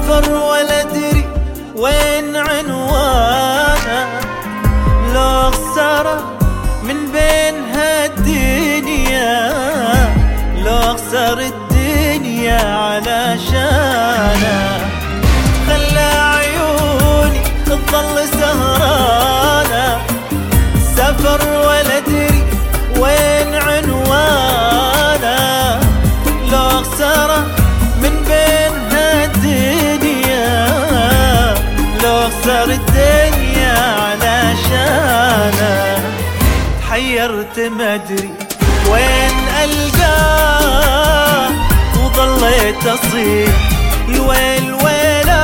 سافر ولا ادري وين عنوانه، لو خساره من بين هالدنيا، لو خسر الدنيا علشانه. خلى عيوني تظل سهرانه، سافر ولا ادري وين عنوانه، لو خسره من بين هالدنيا، لو خسر الدنيا علشانه. تحيرت ما ادري وين القاه، وظليت اصيح الويل ويلا.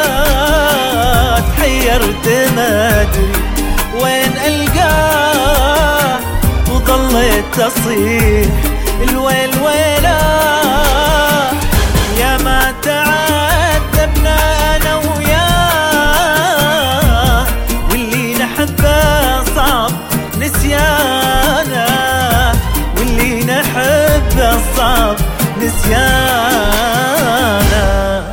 تحيرت ما ادري وين القاه، وظليت اصيح الويل ويلا. يا ما تعذبنا انا وياه، واللي نحبه صعب نسيانه، واللي نحبه صعب نسيانه.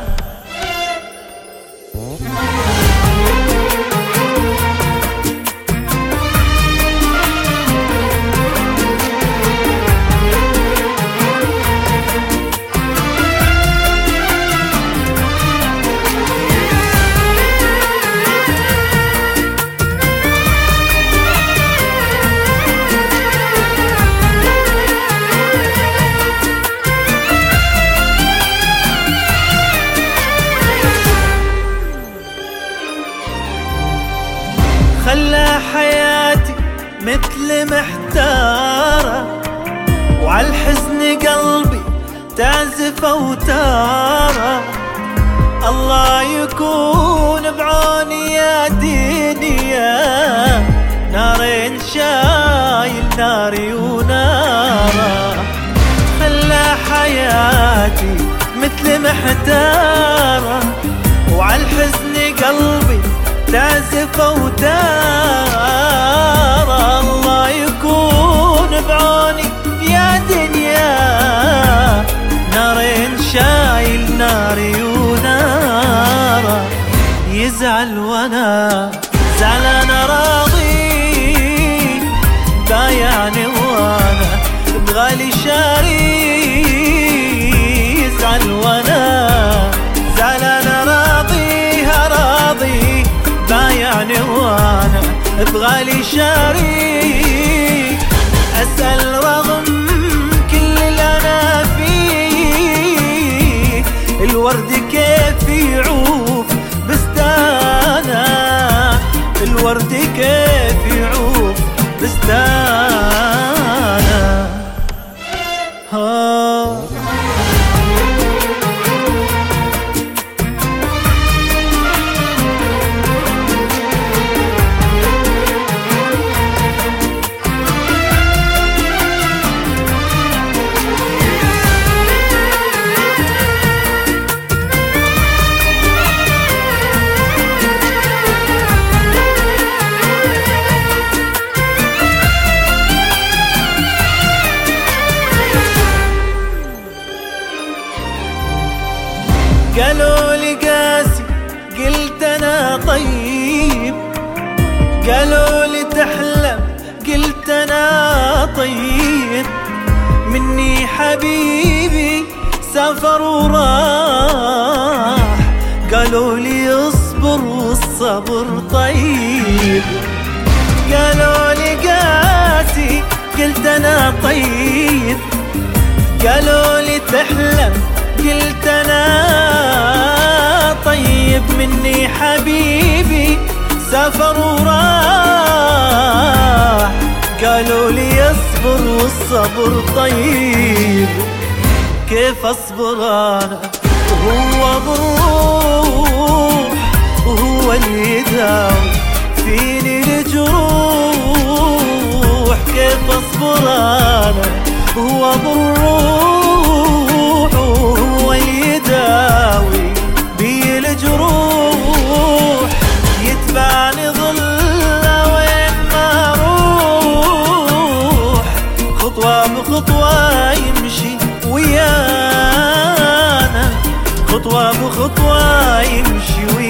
خلى حياتي مثل محتارة، وعالحزن قلبي تعزف أوتارة. الله يكون بعوني يا دنيا، نارين شايل ناري ونارة. خلى حياتي مثل محتارة، وعالحزن قلبي تعزف أوتارة. الله يكون بعوني يا دنيا، نارين شايل ناري ونارة. يزعل وانا زعلان راضي، بايعني وانا بغالي شاري. يزعل وانا زعلان راضي، بايعني وانا بغالي شاري. اسأل رغم كل اللي انا فيه، الورد كيف يعوف بستانه، الورد كيف يعوف بستانه. قالوا لي قاسي قلت انا طيب، قالوا لي تحلم قلت انا طيب. مني حبيبي سافر وراح، قالوا لي اصبر والصبر طيب. قالوا لي قاسي قلت انا طيب، قالوا لي تحلم قلت انا طيب. مني حبيبي سافر وراح، قالوا لي اصبر والصبر طيب. كيف اصبر انا وهو بالروح، وهو اللي يداوي فيني الجروح. كيف اصبر انا وهو بالروح، وهو اللي يداوي بي الجروح. يتبعني ظله وين ما اروح، خطوة بخطوة يمشي ويانا، خطوة خطوة بخطوة يمشي